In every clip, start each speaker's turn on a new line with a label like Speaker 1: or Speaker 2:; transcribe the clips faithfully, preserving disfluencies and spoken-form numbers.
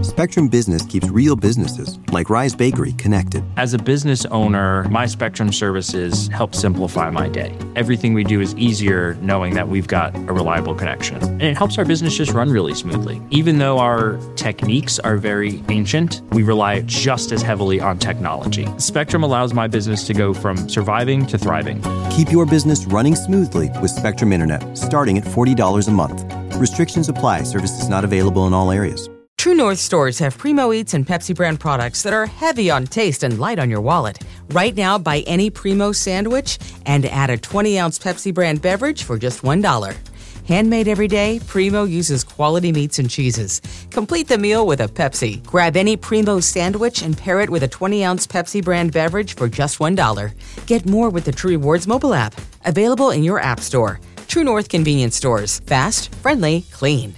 Speaker 1: Spectrum Business keeps real businesses, like Rise Bakery, connected.
Speaker 2: As a business owner, my Spectrum services help simplify my day. Everything we do is easier knowing that we've got a reliable connection. And it helps our business just run really smoothly. Even though our techniques are very ancient, we rely just as heavily on technology. Spectrum allows my business to go from surviving to thriving.
Speaker 1: Keep your business running smoothly with Spectrum Internet, starting at forty dollars a month. Restrictions apply. Services not available in all areas.
Speaker 3: True North stores have Primo Eats and Pepsi brand products that are heavy on taste and light on your wallet. Right now, buy any Primo sandwich and add a twenty-ounce Pepsi brand beverage for just one dollar. Handmade every day, Primo uses quality meats and cheeses. Complete the meal with a Pepsi. Grab any Primo sandwich and pair it with a twenty-ounce Pepsi brand beverage for just one dollar. Get more with the True Rewards mobile app. Available in your app store. True North Convenience Stores. Fast, friendly, clean.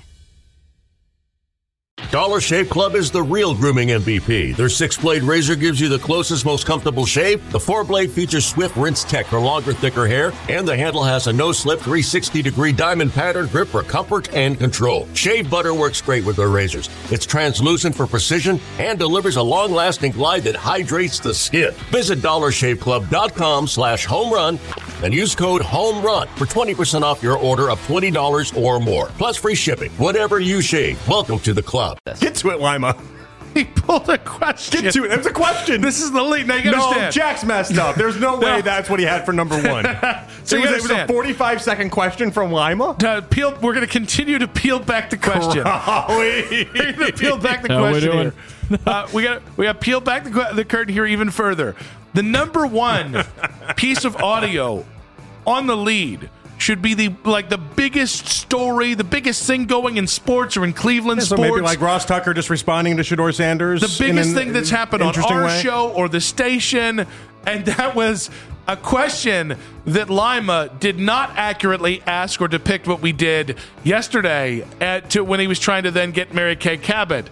Speaker 4: Dollar Shave Club is the real grooming M V P. Their six-blade razor gives you the closest, most comfortable shave. The four-blade features swift rinse tech for longer, thicker hair. And the handle has a no-slip three hundred sixty degree diamond pattern grip for comfort and control. Shave butter works great with their razors. It's translucent for precision and delivers a long-lasting glide that hydrates the skin. Visit dollar shave club dot com slash home run and use code HOMERUN for twenty percent off your order of twenty dollars or more. Plus free shipping. Whatever you shave, welcome to the club.
Speaker 5: Get to it, Lima.
Speaker 6: He pulled a question.
Speaker 5: Get to it. It's a question.
Speaker 6: This is the lead. Now you
Speaker 5: no,
Speaker 6: understand.
Speaker 5: Jack's messed up. There's no way that's what he had for number one.
Speaker 6: So
Speaker 5: it,
Speaker 6: you
Speaker 5: was, it was a forty-five second question from Lima.
Speaker 6: Uh, peel, we're going to continue to peel back the question. we're going to peel back the
Speaker 7: How
Speaker 6: question
Speaker 7: we doing?
Speaker 6: here. Uh, we got we got to peel back the, the curtain here even further. The number one piece of audio on the lead should be the like the biggest story, the biggest thing going in sports or in Cleveland
Speaker 5: Yeah, so
Speaker 6: sports.
Speaker 5: maybe like Ross Tucker just responding to Shedeur Sanders.
Speaker 6: The biggest
Speaker 5: an
Speaker 6: thing that's happened on our
Speaker 5: way.
Speaker 6: show or the station, and that was a question that Lima did not accurately ask or depict what we did yesterday at, to when he was trying to then get Mary Kay Cabot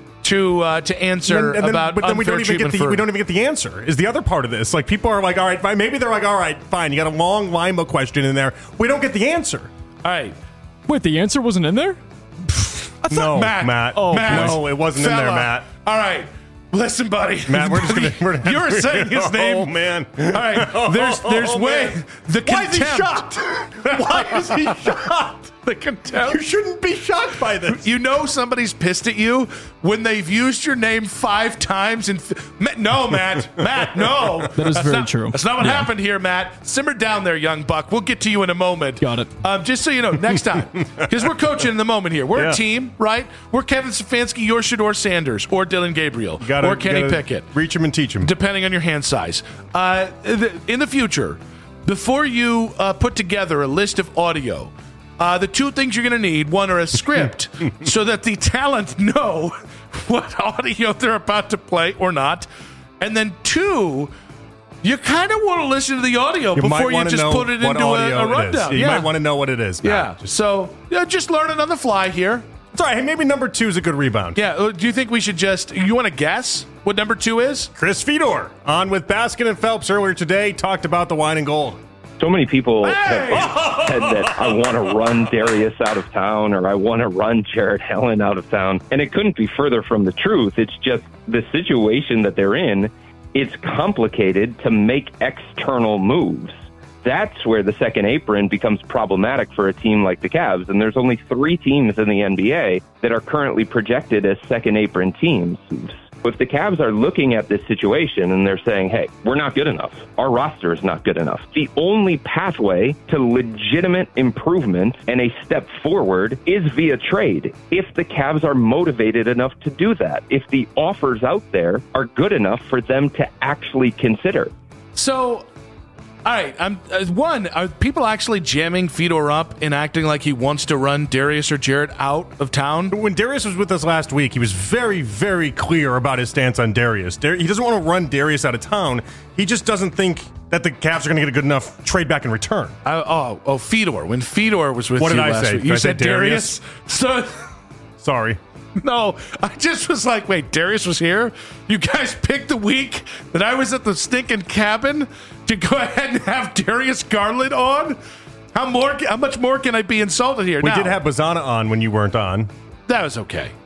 Speaker 6: to uh, to answer
Speaker 5: And then, and then,
Speaker 6: about
Speaker 5: but then we
Speaker 6: unfair
Speaker 5: don't even get
Speaker 6: treatment
Speaker 5: the
Speaker 6: for-
Speaker 5: we don't even get the answer. Is the other part of this? Like people are like, all right, fine. Maybe they're like, all right, fine. You got a long Lima question in there. We don't get the answer.
Speaker 6: All right.
Speaker 7: Wait, the answer wasn't in there?
Speaker 6: I thought
Speaker 5: No,
Speaker 6: Matt.
Speaker 5: Matt.
Speaker 6: Oh,
Speaker 5: Matt.
Speaker 6: boy.
Speaker 5: No, it wasn't in there,
Speaker 6: Fella.
Speaker 5: Matt.
Speaker 6: All right. Listen, buddy.
Speaker 5: Matt, we're just gonna. We're gonna
Speaker 6: You were saying his name.
Speaker 5: Oh man.
Speaker 6: All right. There's there's
Speaker 5: Oh,
Speaker 6: way
Speaker 5: man.
Speaker 6: the
Speaker 5: Why is he
Speaker 6: contempt.
Speaker 5: shocked? Why is he shocked?
Speaker 6: The contempt.
Speaker 5: You shouldn't be shocked by this.
Speaker 6: You know somebody's pissed at you when they've used your name five times. And f- no, Matt, Matt, no.
Speaker 7: That is
Speaker 6: That's
Speaker 7: very
Speaker 6: not,
Speaker 7: true.
Speaker 6: That's not what
Speaker 7: Yeah.
Speaker 6: happened here, Matt. Simmer down there, young buck. We'll get to you in a moment.
Speaker 7: Got it.
Speaker 6: Um, just so you know, next time, because we're coaching in the moment here. We're
Speaker 5: Yeah.
Speaker 6: a team, right? We're Kevin Stefanski, you're Shedeur Sanders, or Dylan Gabriel,
Speaker 5: You gotta,
Speaker 6: or Kenny
Speaker 5: you gotta
Speaker 6: Pickett.
Speaker 5: Reach him and teach him.
Speaker 6: Depending on your hand size. Uh, th- in the future, before you uh, put together a list of audio, uh, the two things you're going to need, one are a script so that the talent know what audio they're about to play or not. And then two, you kind of want to listen to the audio
Speaker 5: You might
Speaker 6: before you
Speaker 5: wanna
Speaker 6: just
Speaker 5: know
Speaker 6: put it
Speaker 5: what
Speaker 6: into a,
Speaker 5: audio
Speaker 6: a
Speaker 5: it is.
Speaker 6: rundown.
Speaker 5: You
Speaker 6: yeah.
Speaker 5: might want to know what it is. Matt.
Speaker 6: Yeah.
Speaker 5: Just-
Speaker 6: So yeah, just learn it on the fly here.
Speaker 5: it's all right. Hey, maybe number two is a good rebound.
Speaker 6: Yeah. uh, Do you think we should just, you want to guess what number two is?
Speaker 5: Chris Fedor on with Baskin and Phelps earlier today talked about the wine and gold.
Speaker 8: So many people
Speaker 6: Hey!
Speaker 8: have said that I want to run Darius out of town or I want to run Jared Allen out of town. And it couldn't be further from the truth. It's just the situation that they're in. It's complicated to make external moves. That's where the second apron becomes problematic for a team like the Cavs. And there's only three teams in the N B A that are currently projected as second apron teams. If the Cavs are looking at this situation and they're saying, hey, we're not good enough, our roster is not good enough, the only pathway to legitimate improvement and a step forward is via trade. If the Cavs are motivated enough to do that, if the offers out there are good enough for them to actually consider.
Speaker 6: So, all right, I'm uh, one. Are people actually jamming Fedor up and acting like he wants to run Darius or Jared out of town?
Speaker 5: When Darius was with us last week, he was very, very clear about his stance on Darius. Dar- he doesn't want to run Darius out of town. He just doesn't think that the Cavs are going to get a good enough trade back in return.
Speaker 6: I, oh, oh, Fedor. When Fedor was with
Speaker 5: What
Speaker 6: you
Speaker 5: did I
Speaker 6: last
Speaker 5: say?
Speaker 6: week,
Speaker 5: Did
Speaker 6: you
Speaker 5: I say
Speaker 6: said Darius. So,
Speaker 5: Sorry.
Speaker 6: no, I just was like, wait, Darius was here? You guys picked the week that I was at the stinking cabin to go ahead and have Darius Garland on? How more? How much more can I be insulted here?
Speaker 5: We
Speaker 6: now,
Speaker 5: did have Bazana on when you weren't on.
Speaker 6: that was okay.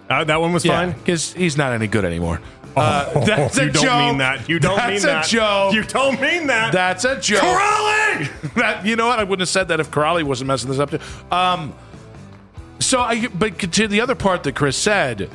Speaker 5: Uh, that one was
Speaker 6: Yeah,
Speaker 5: fine?
Speaker 6: because he's not any good anymore. Uh,
Speaker 5: Oh,
Speaker 6: that's a
Speaker 5: you don't
Speaker 6: joke.
Speaker 5: mean that. You don't
Speaker 6: that's
Speaker 5: mean that.
Speaker 6: That's a joke.
Speaker 5: You don't mean that.
Speaker 6: That's a joke.
Speaker 5: Corrali!
Speaker 6: that, you know what? I wouldn't have said that if Corrali wasn't messing this up too. Um, so, I, but to the other part that Chris said,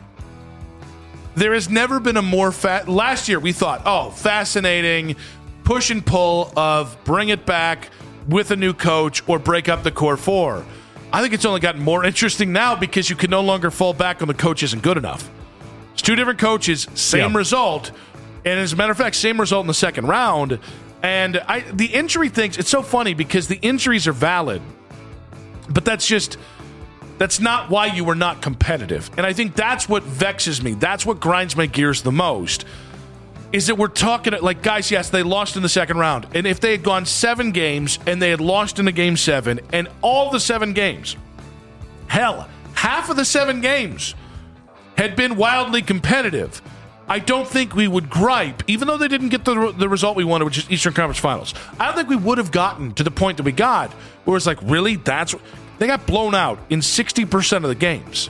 Speaker 6: there has never been a more fat. Last year we thought, oh, fascinating, push and pull of bring it back with a new coach or break up the core four. I think it's only gotten more interesting now because you can no longer fall back on the coach isn't good enough. It's two different coaches, same
Speaker 5: Yeah.
Speaker 6: result. And as a matter of fact, same result in the second round. And I, the injury things, it's so funny because the injuries are valid, but that's just, that's not why you were not competitive. And I think that's what vexes me. That's what grinds my gears the most. Is that we're talking, like, guys, yes, they lost in the second round. And if they had gone seven games and they had lost in a game seven, and all the seven games, hell, half of the seven games had been wildly competitive, I don't think we would gripe, even though they didn't get the, the result we wanted, which is Eastern Conference Finals. I don't think we would have gotten to the point that we got, where it's like, really? That's they got blown out in sixty percent of the games.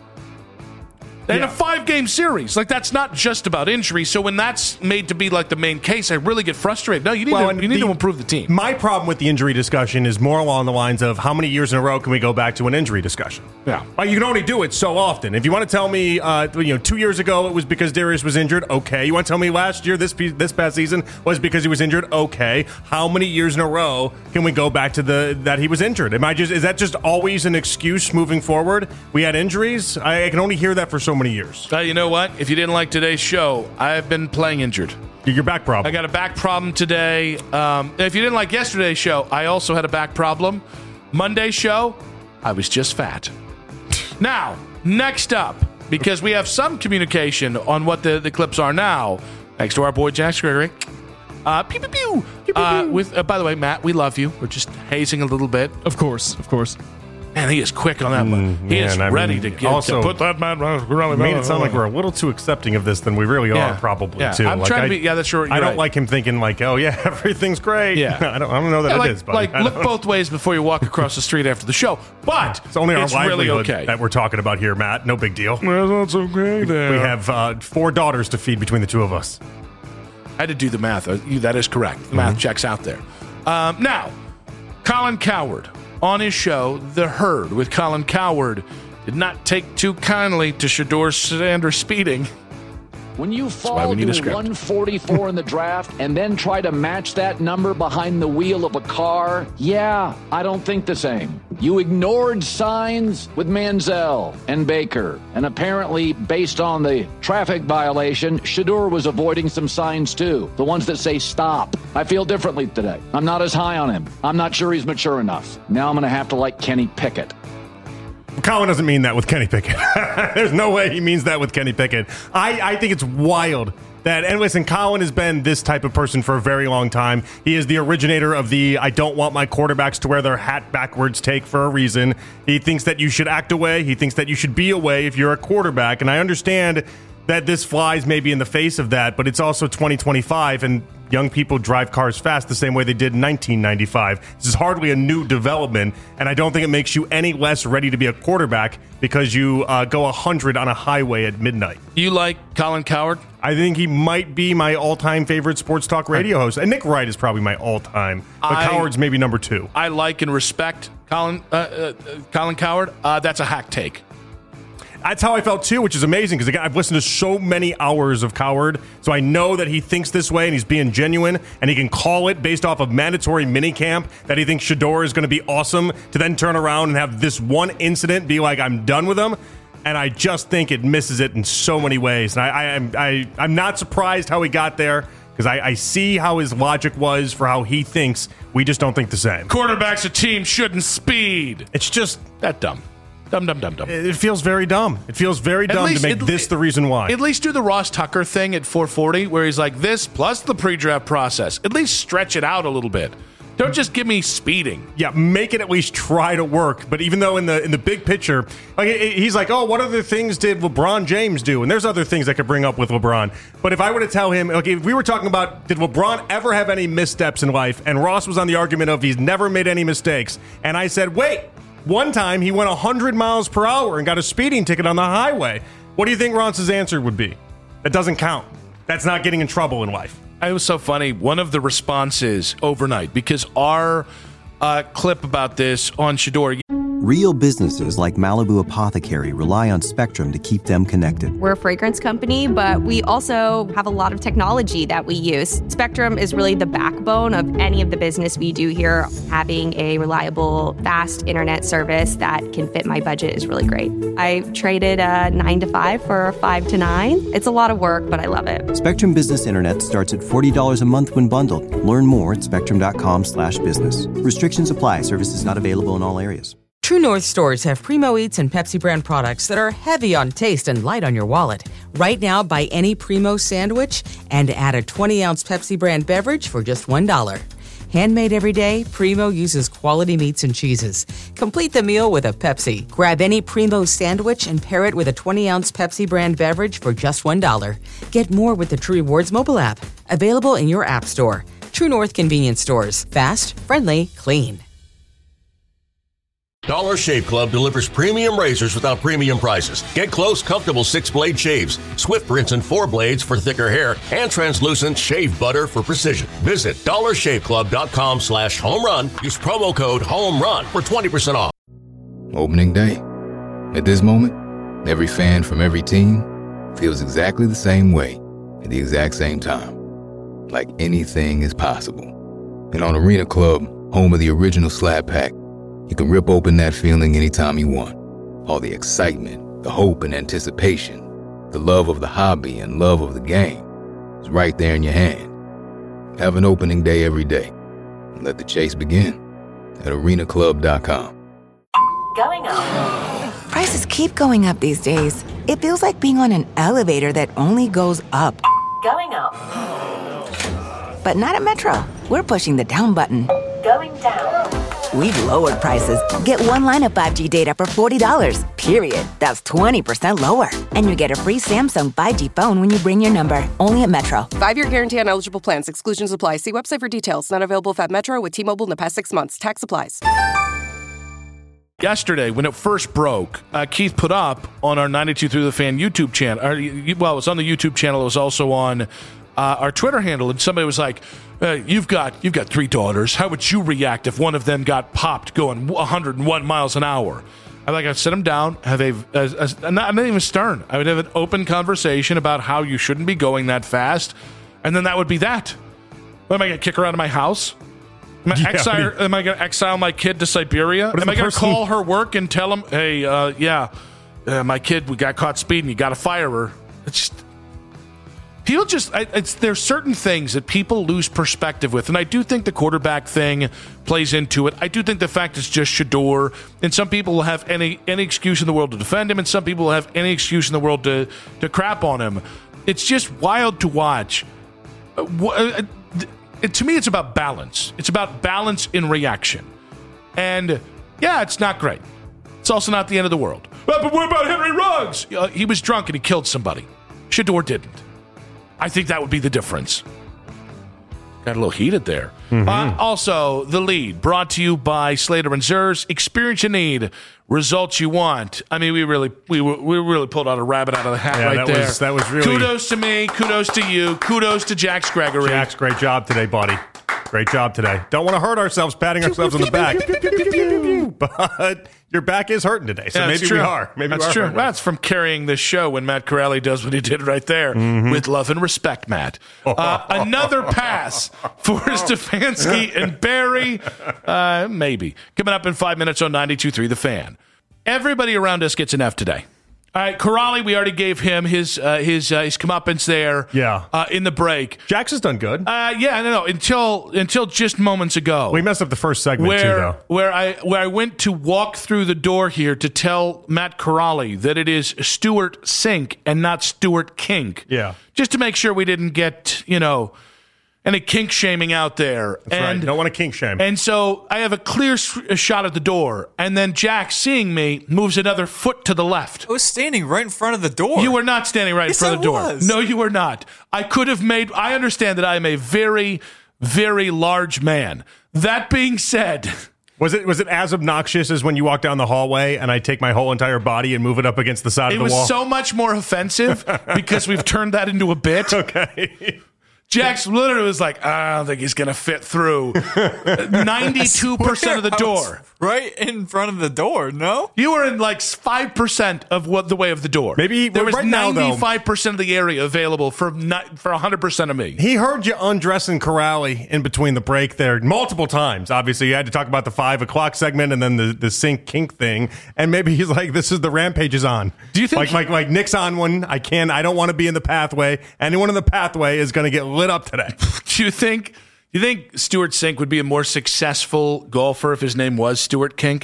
Speaker 6: In
Speaker 5: Yeah.
Speaker 6: a five-game series. Like, that's not just about injury. So when that's made to be, like, the main case, I really get frustrated. No, you need,
Speaker 5: Well,
Speaker 6: to,
Speaker 5: and
Speaker 6: you need
Speaker 5: the-
Speaker 6: to improve the team.
Speaker 5: My problem with the injury discussion is more along the lines of how many years in a row can we go back to an injury discussion?
Speaker 6: Yeah.
Speaker 5: Like, you can only do it so often. If you want to tell me, uh, you know, two years ago it was because Darius was injured, okay. You want to tell me last year, this pe- this past season was because he was injured, okay. How many years in a row can we go back to the that he was injured? Am I just is that just always an excuse moving forward? We had injuries. I, I can only hear that for so many years.
Speaker 6: Uh, you know what? If you didn't like today's show, I've been playing injured.
Speaker 5: Your back problem.
Speaker 6: I got a back problem today. Um, if you didn't like yesterday's show, I also had a back problem. Monday's show, I was just fat. Now, next up, because we have some communication on what the, the clips are now, thanks to our boy Jax Gregory. Uh, pew, pew, pew.
Speaker 7: Pew, pew,
Speaker 6: Uh,
Speaker 7: pew.
Speaker 6: with uh, by the way, Matt, we love you. We're just hazing a little bit.
Speaker 7: Of course, of course.
Speaker 6: Man, he is quick on that one. He
Speaker 5: man,
Speaker 6: is
Speaker 5: I
Speaker 6: ready
Speaker 5: mean,
Speaker 6: to get
Speaker 5: also
Speaker 6: to put that man.
Speaker 5: Made it sound like we're a little too accepting of this than we really
Speaker 6: Yeah.
Speaker 5: are, probably
Speaker 6: Yeah.
Speaker 5: too.
Speaker 6: I'm
Speaker 5: like,
Speaker 6: trying
Speaker 5: I,
Speaker 6: to be- yeah, that's right,
Speaker 5: I
Speaker 6: you're
Speaker 5: don't
Speaker 6: right.
Speaker 5: like him thinking like, oh yeah, everything's great.
Speaker 6: Yeah.
Speaker 5: I don't. I don't know that
Speaker 6: Yeah,
Speaker 5: it
Speaker 6: like,
Speaker 5: is, buddy.
Speaker 6: like
Speaker 5: I
Speaker 6: look
Speaker 5: don't-
Speaker 6: both ways before you walk across the street after the show. But
Speaker 5: It's only our
Speaker 6: it's really
Speaker 5: livelihood
Speaker 6: okay.
Speaker 5: that we're talking about here, Matt. No big deal.
Speaker 6: Well, that's okay. There.
Speaker 5: We have uh, four daughters to feed between the two of us.
Speaker 6: I had to do the math. Uh, you- That is correct. The
Speaker 5: Mm-hmm.
Speaker 6: math checks out there. Um, now, Colin Cowherd on his show, The Herd with Colin Cowherd, did not take too kindly to Shador Sanders speeding.
Speaker 9: When you
Speaker 6: why
Speaker 9: fall
Speaker 6: we need a
Speaker 9: to
Speaker 6: script.
Speaker 9: one forty-four in the draft and then try to match that number behind the wheel of a car, yeah, I don't think the same. You ignored signs with Manziel and Baker, and apparently, based on the traffic violation, Shador was avoiding some signs too, the ones that say stop. I feel differently today. I'm not as high on him. I'm not sure he's mature enough. Now I'm going to have to like Kenny Pickett.
Speaker 5: Colin doesn't mean that with Kenny Pickett. There's no way he means that with Kenny Pickett. I, I think it's wild that, and listen, Colin has been this type of person for a very long time. He is the originator of the I don't want my quarterbacks to wear their hat backwards take for a reason. He thinks that you should act away. He thinks that you should be away if you're a quarterback. And I understand that this flies maybe in the face of that, but it's also twenty twenty-five, and young people drive cars fast the same way they did in nineteen ninety-five. This is hardly a new development, and I don't think it makes you any less ready to be a quarterback because you uh, go one hundred on a highway at midnight.
Speaker 6: You like Colin Cowherd?
Speaker 5: I think he might be my all-time favorite sports talk radio host. And Nick Wright is probably my all-time, but
Speaker 6: I-
Speaker 5: Cowherd's maybe number two.
Speaker 6: I like and respect Colin uh, uh, Colin Cowherd. Uh, that's a hack take.
Speaker 5: That's how I felt too, which is amazing because I've listened to so many hours of Cowherd, so I know that he thinks this way and he's being genuine, and he can call it based off of mandatory minicamp that he thinks Shador is going to be awesome to then turn around and have this one incident be like, I'm done with him. And I just think it misses it in so many ways. And I, I, I'm, I, I'm not surprised how he got there because I, I see how his logic was for how he thinks. We just don't think the same.
Speaker 6: Quarterbacks of teams shouldn't speed.
Speaker 5: It's just
Speaker 6: that dumb. Dumb, dumb, dumb, dumb.
Speaker 5: It feels very dumb. It feels very dumb
Speaker 6: least-
Speaker 5: to make
Speaker 6: at
Speaker 5: this the reason why.
Speaker 6: At least do the Ross Tucker thing at four forty where he's like this plus the pre-draft process. At least stretch it out a little bit. Don't just give me speeding.
Speaker 5: Yeah, make it at least try to work. But even though in the in the big picture, like he's like, oh, what other things did LeBron James do? And there's other things I could bring up with LeBron. But if I were to tell him, okay, if we were talking about did LeBron ever have any missteps in life, and Ross was on the argument of he's never made any mistakes, and I said, wait, One time, he went one hundred miles per hour and got a speeding ticket on the highway. What do you think Ronce's answer would be? That doesn't count. That's not getting in trouble in life.
Speaker 6: It was so funny. One of the responses overnight, because our uh, clip about this on Shador.
Speaker 1: Real businesses like Malibu Apothecary rely on Spectrum to keep them connected.
Speaker 10: We're a fragrance company, but we also have a lot of technology that we use. Spectrum is really the backbone of any of the business we do here. Having a reliable, fast internet service that can fit my budget is really great. I traded a nine to five for a five to nine. It's a lot of work, but I love it.
Speaker 1: Spectrum Business Internet starts at forty dollars a month when bundled. Learn more at spectrum.com slash business. Restrictions apply. Services not available in all areas.
Speaker 3: True North stores have Primo Eats and Pepsi brand products that are heavy on taste and light on your wallet. Right now, buy any Primo sandwich and add a twenty ounce Pepsi brand beverage for just one dollar. Handmade every day, Primo uses quality meats and cheeses. Complete the meal with a Pepsi. Grab any Primo sandwich and pair it with a twenty ounce Pepsi brand beverage for just one dollar. Get more with the True Rewards mobile app. Available in your app store. True North convenience stores. Fast, friendly, clean.
Speaker 4: Dollar Shave Club delivers premium razors without premium prices. Get close, comfortable six-blade shaves, swift rinse and four blades for thicker hair, and translucent shave butter for precision. Visit dollar shave club dot com slash home run. Use promo code HOMERUN for twenty percent off.
Speaker 11: Opening day. At this moment, every fan from every team feels exactly the same way at the exact same time. Like anything is possible. And on Arena Club, home of the original Slab Pack, you can rip open that feeling anytime you want. All the excitement, the hope and anticipation, the love of the hobby and love of the game is right there in your hand. Have an opening day every day. And let the chase begin at arena club dot com.
Speaker 12: Going up. Prices keep going up these days. It feels like being on an elevator that only goes up. Going up. But not at Metro. We're pushing the down button. Going down. We've lowered prices. Get one line of five G data for forty dollars, period. That's twenty percent lower. And you get a free Samsung five G phone when you bring your number. Only at Metro.
Speaker 13: Five-year guarantee on eligible plans. Exclusions apply. See website for details. Not available at Metro with T-Mobile in the past six months. Tax applies.
Speaker 6: Yesterday, when it first broke, uh, Keith put up on our ninety-two Through the Fan YouTube channel. Or, well, it was on the YouTube channel. It was also on uh, our Twitter handle. And somebody was like, Uh, you've got you've got three daughters. How would you react if one of them got popped going one hundred one miles an hour? I like I'd sit them down, have a, a, a not, not even stern. I would have an open conversation about how you shouldn't be going that fast, and then that would be that. What, am I going to kick her out of my house? Am I, yeah, exile, I mean, am I going to exile my kid to Siberia? Am I going to call her work and tell them, hey, uh, yeah, uh, my kid we got caught speeding. You got to fire her. It's just. People just, it's, there's certain things that people lose perspective with, and I do think the quarterback thing plays into it. I do think the fact it's just Shador, and some people will have any any excuse in the world to defend him, and some people will have any excuse in the world to, to crap on him. It's just wild to watch. Uh, uh, it, to me, it's about balance. It's about balance in reaction. And, yeah, it's not great. It's also not the end of the world. But, but what about Henry Ruggs? Uh, he was drunk and he killed somebody. Shador didn't. I think that would be the difference. Got a little heated there. Mm-hmm. Uh, also, The Lead, brought to you by Slater and Zers. Experience you need, results you want. I mean, we really we we really pulled out a rabbit out of the hat
Speaker 5: yeah,
Speaker 6: right
Speaker 5: that
Speaker 6: there.
Speaker 5: Was, that was really...
Speaker 6: Kudos to me. Kudos to you. Kudos to Jax Gregory.
Speaker 5: Jax, great job today, buddy. Great job today. Don't want to hurt ourselves patting ourselves on the back. But your back is hurting today, so
Speaker 6: yeah,
Speaker 5: maybe
Speaker 6: true.
Speaker 5: we are. Maybe
Speaker 6: that's
Speaker 5: we are
Speaker 6: true.
Speaker 5: hurting.
Speaker 6: That's from carrying this show when Matt Corrali does what he did right there. Mm-hmm. With love and respect, Matt. Uh, another pass for Stefanski and Barry. Uh, maybe. Coming up in five minutes on ninety-two point three The Fan. Everybody around us gets an F today. All right, Corrali, we already gave him his uh, his uh, his comeuppance there.
Speaker 5: Yeah,
Speaker 6: uh, in the break.
Speaker 5: Jax has done good.
Speaker 6: Uh, yeah, no, no, until until just moments ago.
Speaker 5: We messed up the first segment
Speaker 6: where,
Speaker 5: too, though.
Speaker 6: Where I where I went to walk through the door here to tell Matt Corrali that it is Stuart Sink and not Stuart Kink.
Speaker 5: Yeah,
Speaker 6: just to make sure we didn't get you know any kink shaming out there.
Speaker 5: That's
Speaker 6: and,
Speaker 5: right. You don't want to kink shame.
Speaker 6: And so I have a clear sh- shot at the door, and then Jack, seeing me, moves another foot to the left.
Speaker 14: I was standing right in front of the door.
Speaker 6: You were not standing right
Speaker 14: yes,
Speaker 6: in front of the door.
Speaker 14: Was.
Speaker 6: No, you were not. I could have made. I understand that I am a very, very large man. That being said,
Speaker 5: Was it was it as obnoxious as when you walk down the hallway and I take my whole entire body and move it up against the side
Speaker 6: it
Speaker 5: of the wall?
Speaker 6: It was so much more offensive because we've turned that into a bit.
Speaker 5: Okay.
Speaker 6: Jax literally was like, I don't think he's going to fit through ninety-two percent of the door.
Speaker 14: Right in front of the door, no?
Speaker 6: You were in like five percent of what the way of the door.
Speaker 5: Maybe
Speaker 6: there was
Speaker 5: right now,
Speaker 6: ninety-five percent
Speaker 5: though,
Speaker 6: of the area available for not, for one hundred percent of me.
Speaker 5: He heard you undressing Corrali in between the break there multiple times. Obviously, you had to talk about the five o'clock segment and then the, the sync kink thing. And maybe he's like, this is the Rampage is on.
Speaker 6: Do you think
Speaker 5: like,
Speaker 6: he-
Speaker 5: like, like Nick's on one? I can't, I don't want to be in the pathway. Anyone in the pathway is going to get lit up today.
Speaker 6: Do you think, do you think Stuart Sink would be a more successful golfer if his name was Stuart Kink?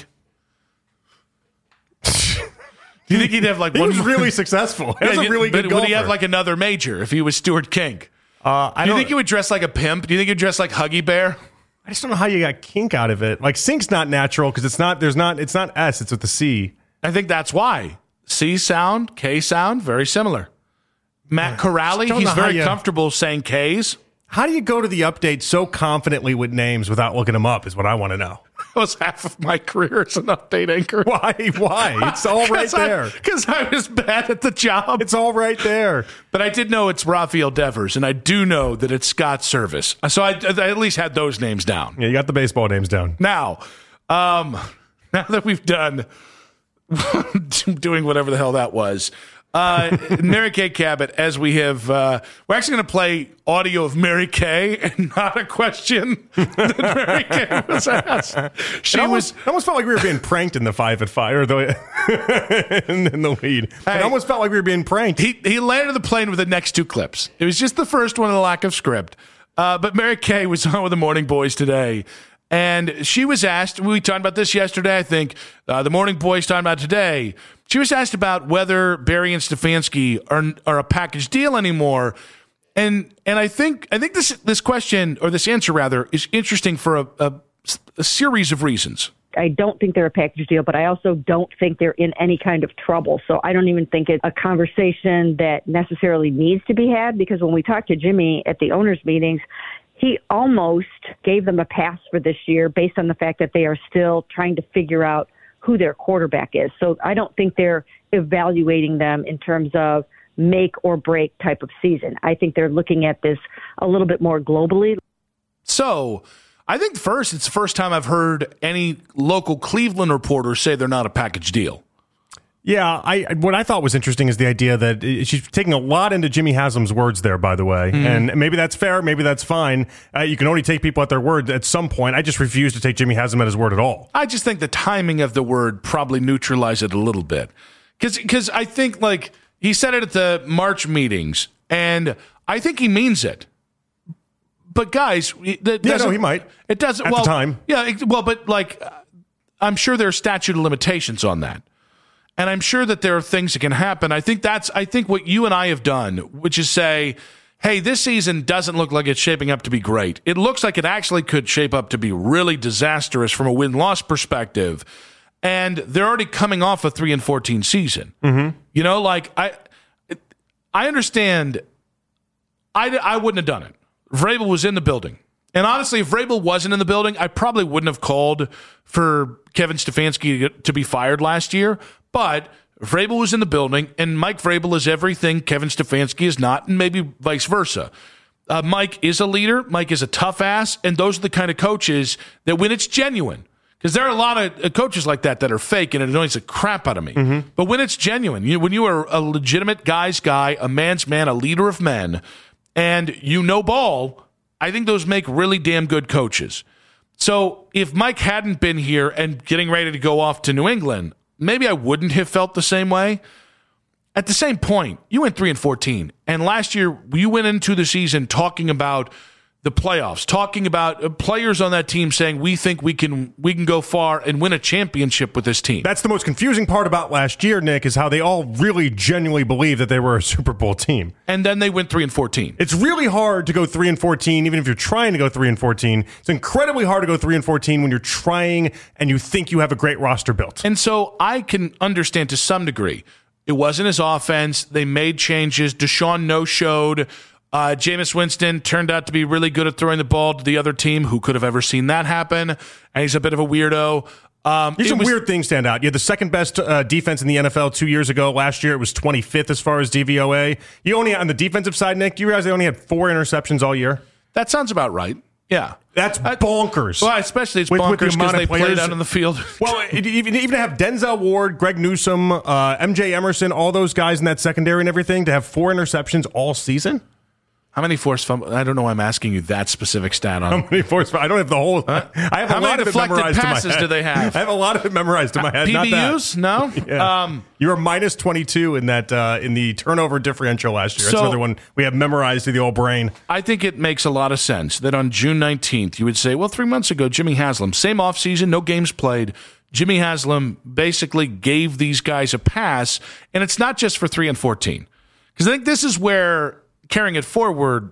Speaker 6: Do you think he'd have like
Speaker 5: he
Speaker 6: one
Speaker 5: was
Speaker 6: more?
Speaker 5: really successful. He was a really
Speaker 6: but
Speaker 5: good
Speaker 6: would
Speaker 5: golfer.
Speaker 6: he have like another major if he was Stuart Kink?
Speaker 5: Uh, I
Speaker 6: Do you
Speaker 5: don't
Speaker 6: think he would dress like a pimp? Do you think he'd dress like Huggy Bear?
Speaker 5: I just don't know how you got kink out of it. Like Sink's not natural because it's not. There's not. It's not S. It's with the C.
Speaker 6: I think that's why C sound, K sound, very similar. Matt Corrali,
Speaker 5: don't
Speaker 6: he's
Speaker 5: know how
Speaker 6: very
Speaker 5: you-
Speaker 6: comfortable saying K's.
Speaker 5: How do you go to the update so confidently with names without looking them up? Is what I want to know.
Speaker 6: That was half of my career as an update anchor.
Speaker 5: Why? Why? It's all right there.
Speaker 6: Because I was bad at the job.
Speaker 5: It's all right there.
Speaker 6: But I did know it's Rafael Devers, and I do know that it's Scott Service. So I, I at least had those names down.
Speaker 5: Yeah, you got the baseball names down.
Speaker 6: Now, um, now that we've done doing whatever the hell that was, uh, Mary Kay Cabot, as we have, uh, we're actually going to play audio of Mary Kay and not a question that Mary Kay was asked. She
Speaker 5: it almost,
Speaker 6: was
Speaker 5: it almost felt like we were being pranked in the five at five, or the in, in the lead.
Speaker 6: Hey,
Speaker 5: it almost felt like we were being pranked.
Speaker 6: He he landed the plane with the next two clips. It was just the first one of the lack of script. Uh, but Mary Kay was on with the Morning Boys today. And she was asked, we talked about this yesterday, I think, uh, the Morning Boys talking about today. She was asked about whether Barry and Stefanski are are a package deal anymore. And and I think I think this this question, or this answer rather, is interesting for a, a, a series of reasons.
Speaker 15: I don't think they're a package deal, but I also don't think they're in any kind of trouble. So I don't even think it's a conversation that necessarily needs to be had, because when we talked to Jimmy at the owners' meetings, he almost gave them a pass for this year based on the fact that they are still trying to figure out who their quarterback is. So I don't think they're evaluating them in terms of make or break type of season. I think they're looking at this a little bit more globally.
Speaker 6: So I think first, it's the first time I've heard any local Cleveland reporter say they're not a package deal.
Speaker 5: Yeah, I what I thought was interesting is the idea that she's taking a lot into Jimmy Haslam's words there, by the way.
Speaker 6: Mm.
Speaker 5: And maybe that's fair, maybe that's fine. Uh, you can only take people at their word at some point. I just refuse to take Jimmy Haslam at his word at all.
Speaker 6: I just think the timing of the word probably neutralized it a little bit. Because I think, like, he said it at the March meetings, and I think he means it. But, guys, that
Speaker 5: yeah, no, he might.
Speaker 6: It doesn't.
Speaker 5: At
Speaker 6: well,
Speaker 5: the time.
Speaker 6: Yeah, it, well, but, like, I'm sure there are statute of limitations on that. And I'm sure that there are things that can happen. I think that's, I think what you and I have done, which is say, hey, this season doesn't look like it's shaping up to be great. It looks like it actually could shape up to be really disastrous from a win-loss perspective. And they're already coming off a three and fourteen season.
Speaker 5: Mm-hmm.
Speaker 6: You know, like, I, I understand. I, I wouldn't have done it. Vrabel was in the building. And honestly, if Vrabel wasn't in the building, I probably wouldn't have called for Kevin Stefanski to be fired last year. But Vrabel was in the building, and Mike Vrabel is everything Kevin Stefanski is not, and maybe vice versa. Uh, Mike is a leader. Mike is a tough ass, and those are the kind of coaches that when it's genuine, because there are a lot of coaches like that that are fake, and it annoys the crap out of me. Mm-hmm. But when it's genuine, you, when you are a legitimate guy's guy, a man's man, a leader of men, and you know ball, I think those make really damn good coaches. So if Mike hadn't been here and getting ready to go off to New England, maybe I wouldn't have felt the same way. At the same point, you went three and fourteen, and last year you went into the season talking about the playoffs, talking about players on that team saying we think we can we can go far and win a championship with this team.
Speaker 5: That's the most confusing part about last year, Nick, is how they all really genuinely believe that they were a Super Bowl team.
Speaker 6: And then they went three and fourteen.
Speaker 5: It's really hard to go three and fourteen, even if you're trying to go three and fourteen. It's incredibly hard to go three and fourteen when you're trying and you think you have a great roster built.
Speaker 6: And so I can understand to some degree. It wasn't his offense. They made changes. Deshaun no-showed. Uh, Jameis Winston turned out to be really good at throwing the ball to the other team. Who could have ever seen that happen? And he's a bit of a weirdo. Um,
Speaker 5: Here's some
Speaker 6: was,
Speaker 5: weird things stand out. You had the second best uh, defense in the N F L two years ago. Last year, it was twenty-fifth as far as D V O A. You only, on the defensive side, Nick, do you realize they only had four interceptions all year?
Speaker 6: That sounds about right. Yeah.
Speaker 5: That's bonkers.
Speaker 6: Well, especially it's
Speaker 5: With- with the
Speaker 6: bonkers because
Speaker 5: amount of
Speaker 6: they played
Speaker 5: players-
Speaker 6: out on the field.
Speaker 5: Well, it, even even to have Denzel Ward, Greg Newsome, uh, M J Emerson, all those guys in that secondary and everything, to have four interceptions all season?
Speaker 6: How many forced fumbles? I don't know why I'm asking you that specific stat on.
Speaker 5: How many forced fumbles? I don't have the whole.
Speaker 6: Huh?
Speaker 5: I have
Speaker 6: How
Speaker 5: a
Speaker 6: many
Speaker 5: lot of it
Speaker 6: deflected
Speaker 5: memorized to my
Speaker 6: passes
Speaker 5: head.
Speaker 6: do they have?
Speaker 5: I have a lot of it memorized to my head.
Speaker 6: P B
Speaker 5: Not
Speaker 6: Us?
Speaker 5: that.
Speaker 6: No?
Speaker 5: Yeah.
Speaker 6: Um,
Speaker 5: you were minus twenty-two in that uh, in the turnover differential last year. That's
Speaker 6: So-
Speaker 5: another one we have memorized to the old brain.
Speaker 6: I think it makes a lot of sense that on June nineteenth, you would say, well, three months ago, Jimmy Haslam, same offseason, no games played. Jimmy Haslam basically gave these guys a pass, and it's not just for three and fourteen. Because I think this is where carrying it forward,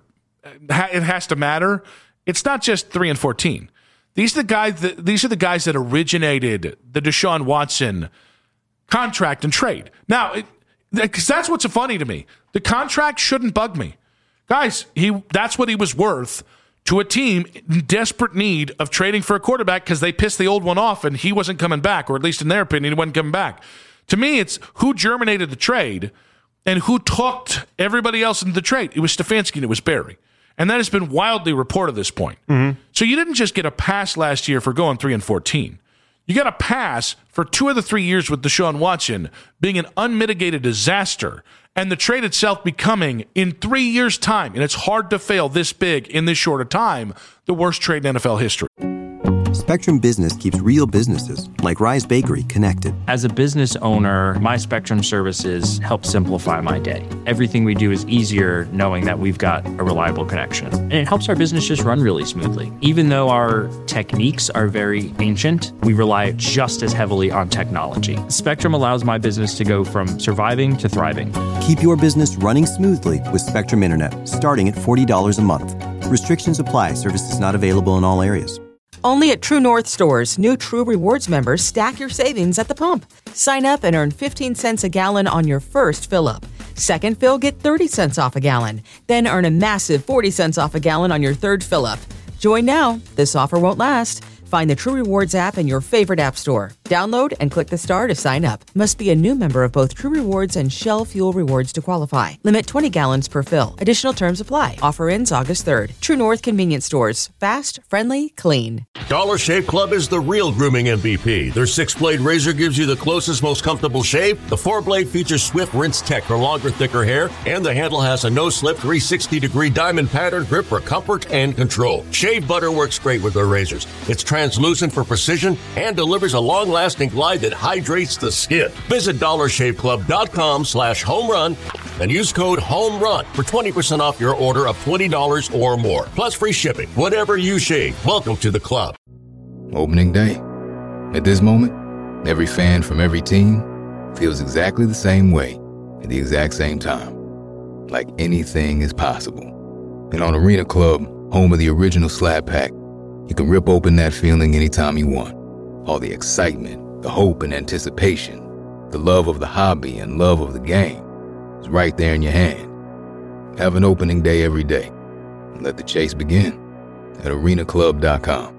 Speaker 6: it has to matter. It's not just three and fourteen. These are the guys that these are the guys that originated the Deshaun Watson contract and trade. Now, because that's what's funny to me. The contract shouldn't bug me, guys. He that's what he was worth to a team in desperate need of trading for a quarterback because they pissed the old one off and he wasn't coming back, or at least in their opinion, he wasn't coming back. To me, it's who germinated the trade and who talked everybody else into the trade. It was Stefanski and it was Barry. And that has been wildly reported at this point. Mm-hmm. So you didn't just get a pass last year for going three and fourteen. You got a pass for two of the three years with Deshaun Watson being an unmitigated disaster, and the trade itself becoming, in three years' time, and it's hard to fail this big in this short a time, the worst trade in N F L history.
Speaker 1: Spectrum Business keeps real businesses, like Rise Bakery, connected.
Speaker 2: As a business owner, my Spectrum services help simplify my day. Everything we do is easier knowing that we've got a reliable connection. And it helps our business just run really smoothly. Even though our techniques are very ancient, we rely just as heavily on technology. Spectrum allows my business to go from surviving to thriving.
Speaker 1: Keep your business running smoothly with Spectrum Internet, starting at forty dollars a month. Restrictions apply. Services not available in all areas.
Speaker 3: Only at True North stores, new True Rewards members stack your savings at the pump. Sign up and earn fifteen cents a gallon on your first fill-up. Second fill, get thirty cents off a gallon. Then earn a massive forty cents off a gallon on your third fill-up. Join now. This offer won't last. Find the True Rewards app in your favorite app store. Download and click the star to sign up. Must be a new member of both True Rewards and Shell Fuel Rewards to qualify. Limit twenty gallons per fill. Additional terms apply. Offer ends August third. True North Convenience Stores. Fast, friendly, clean.
Speaker 4: Dollar Shave Club is the real grooming M V P. Their six-blade razor gives you the closest, most comfortable shave. The four-blade features Swift Rinse Tech for longer, thicker hair. And the handle has a no-slip three hundred sixty degree diamond pattern grip for comfort and control. Shave butter works great with their razors. It's translucent for precision and delivers a long-lasting glide that hydrates the skin. Visit dollar shave club dot com slash home run and use code HOMERUN for twenty percent off your order of twenty dollars or more. Plus free shipping. Whatever you shave, welcome to the club.
Speaker 11: Opening day. At this moment, every fan from every team feels exactly the same way at the exact same time. Like anything is possible. And on Arena Club, home of the original Slab Pack, you can rip open that feeling anytime you want. All the excitement, the hope and anticipation, the love of the hobby and love of the game is right there in your hand. Have an opening day every day. And let the chase begin at arena club dot com.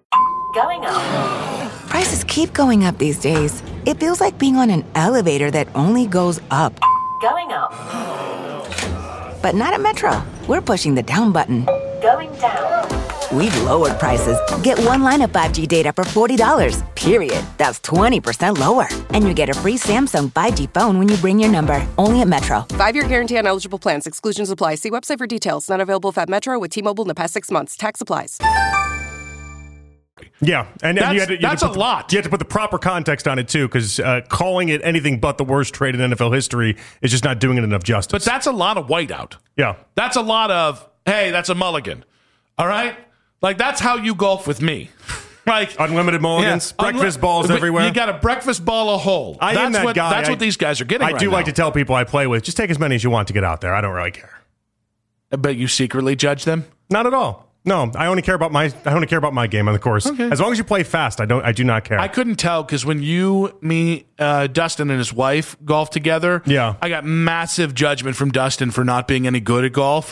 Speaker 12: Going up. Prices keep going up these days. It feels like being on an elevator that only goes up.
Speaker 16: Going up.
Speaker 12: But not at Metro. We're pushing the down button.
Speaker 16: Going down.
Speaker 12: We've lowered prices. Get one line of five G data for forty dollars, period. That's twenty percent lower. And you get a free Samsung five G phone when you bring your number. Only at Metro.
Speaker 13: Five-year guarantee on eligible plans. Exclusions apply. See website for details. Not available if at Metro with T-Mobile in the past six months. Tax applies.
Speaker 5: Yeah, and, and
Speaker 6: That's-
Speaker 5: you had to, you had
Speaker 6: that's
Speaker 5: to put
Speaker 6: a
Speaker 5: the-
Speaker 6: lot.
Speaker 5: You have to put the proper context on it too, because uh, calling it anything but the worst trade in N F L history is just not doing it enough justice.
Speaker 6: But that's a lot of whiteout.
Speaker 5: Yeah,
Speaker 6: That's a lot of, hey, that's a mulligan. All right? Like, that's how you golf with me. Like
Speaker 5: unlimited mulligans,
Speaker 6: yeah,
Speaker 5: breakfast
Speaker 6: unli-
Speaker 5: balls
Speaker 6: but
Speaker 5: everywhere.
Speaker 6: You got a breakfast ball a hole.
Speaker 5: I
Speaker 6: that's
Speaker 5: am that
Speaker 6: what,
Speaker 5: guy.
Speaker 6: That's
Speaker 5: I-
Speaker 6: what these guys are getting
Speaker 5: I
Speaker 6: right
Speaker 5: do like
Speaker 6: now.
Speaker 5: to tell people I play with, just take as many as you want to get out there. I don't really care.
Speaker 6: But you secretly judge them?
Speaker 5: Not at all. No, I only care about my. I only care about my game on the course.
Speaker 6: Okay.
Speaker 5: As long as you play fast, I don't. I do not care.
Speaker 6: I couldn't tell because when you, me, uh, Dustin, and his wife golf together,
Speaker 5: Yeah.
Speaker 6: I got massive judgment from Dustin for not being any good at golf.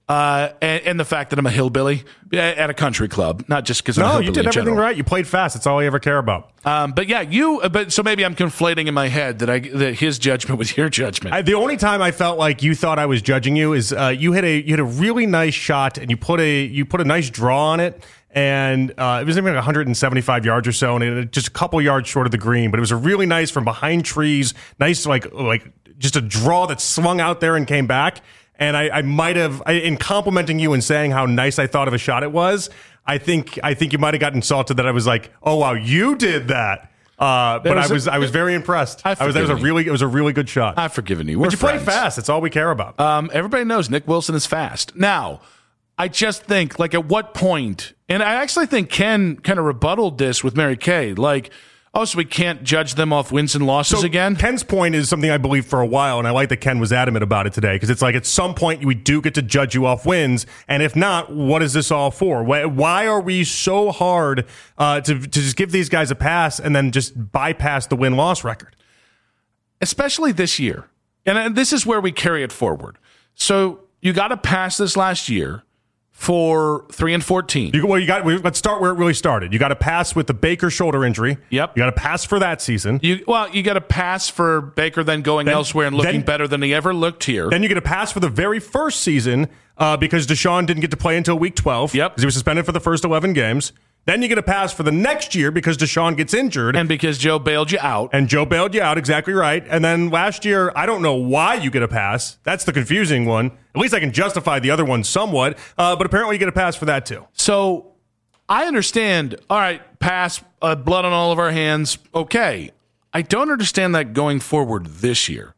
Speaker 6: Uh, and, and the fact that I'm a hillbilly at a country club, not just because I'm a
Speaker 5: No,
Speaker 6: hillbilly
Speaker 5: you did
Speaker 6: in
Speaker 5: everything
Speaker 6: general.
Speaker 5: right. You played fast. That's all you ever care about.
Speaker 6: Um, but yeah, you. But so maybe I'm conflating in my head that I that his judgment was your judgment.
Speaker 5: I, the only time I felt like you thought I was judging you is uh, you hit a you hit a really nice shot and you put a you put a nice draw on it, and uh, it was maybe like one hundred seventy-five yards or so, and it, just a couple yards short of the green. But it was a really nice from behind trees, nice like like just a draw that swung out there and came back. And I, I might have, I, in complimenting you and saying how nice I thought of a shot it was, I think I think you might have gotten insulted that I was like, "Oh wow, you did that." Uh, but
Speaker 6: was
Speaker 5: I was
Speaker 6: a-
Speaker 5: I was very impressed. I, was that was a
Speaker 6: you.
Speaker 5: really it was a really good shot.
Speaker 6: I've forgiven you. We're
Speaker 5: But you play
Speaker 6: friends.
Speaker 5: fast. That's all we care about.
Speaker 6: Um, everybody knows Nick Wilson is fast. Now, I just think, like, at what point, and I actually think Ken kind of rebutted this with Mary Kay, like, oh, so we can't judge them off wins and losses
Speaker 5: So
Speaker 6: again?
Speaker 5: Ken's point is something I believe for a while, and I like that Ken was adamant about it today, because it's like at some point we do get to judge you off wins, and if not, what is this all for? Why, why are we so hard uh, to, to just give these guys a pass and then just bypass the win-loss record?
Speaker 6: Especially this year. And uh, this is where we carry it forward. So you got to pass this last year for three and fourteen.
Speaker 5: You, well, you got. Let's start where it really started. You got to pass with the Baker shoulder injury.
Speaker 6: Yep.
Speaker 5: You got to pass for that season.
Speaker 6: You well, you got to pass for Baker, then going
Speaker 5: Then-
Speaker 6: elsewhere and looking
Speaker 5: then-
Speaker 6: better than he ever looked here.
Speaker 5: Then you get a pass for the very first season uh, because Deshaun didn't get to play until week twelve.
Speaker 6: Yep.
Speaker 5: Because he was suspended for the first eleven games. Then you get a pass for the next year because Deshaun gets injured.
Speaker 6: And because Joe bailed you out.
Speaker 5: And Joe bailed you out, exactly right. And then last year, I don't know why you get a pass. That's the confusing one. At least I can justify the other one somewhat. Uh, but apparently you get a pass for that too.
Speaker 6: So I understand, all right, pass, uh, blood on all of our hands, okay. I don't understand that going forward this year.